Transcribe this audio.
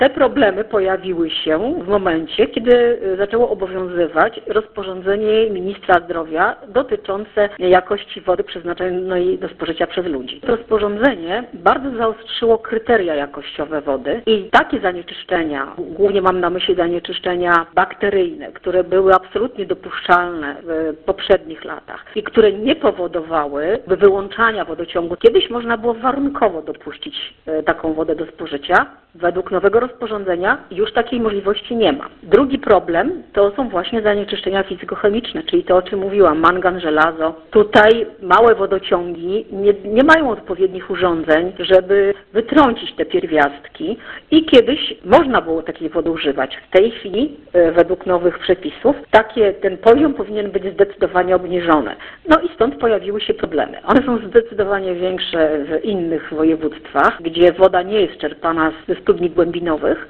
Te problemy pojawiły się w momencie, kiedy zaczęło obowiązywać rozporządzenie ministra zdrowia dotyczące jakości wody przeznaczonej do spożycia przez ludzi. To rozporządzenie bardzo zaostrzyło kryteria jakościowe wody i takie zanieczyszczenia, głównie mam na myśli zanieczyszczenia bakteryjne, które były absolutnie dopuszczalne w poprzednich latach i które nie powodowały wyłączania wodociągu. Kiedyś można było warunkowo dopuścić taką wodę do spożycia. Według nowego rozporządzenia już takiej możliwości nie ma. Drugi problem to są właśnie zanieczyszczenia fizykochemiczne, czyli to, o czym mówiłam, mangan, żelazo. Tutaj małe wodociągi nie mają odpowiednich urządzeń, żeby wytrącić te pierwiastki i kiedyś można było takiej wody używać. W tej chwili, według nowych przepisów, ten poziom powinien być zdecydowanie obniżony. No i stąd pojawiły się problemy. One są zdecydowanie większe w innych województwach, gdzie woda nie jest czerpana ze studni głębinowych,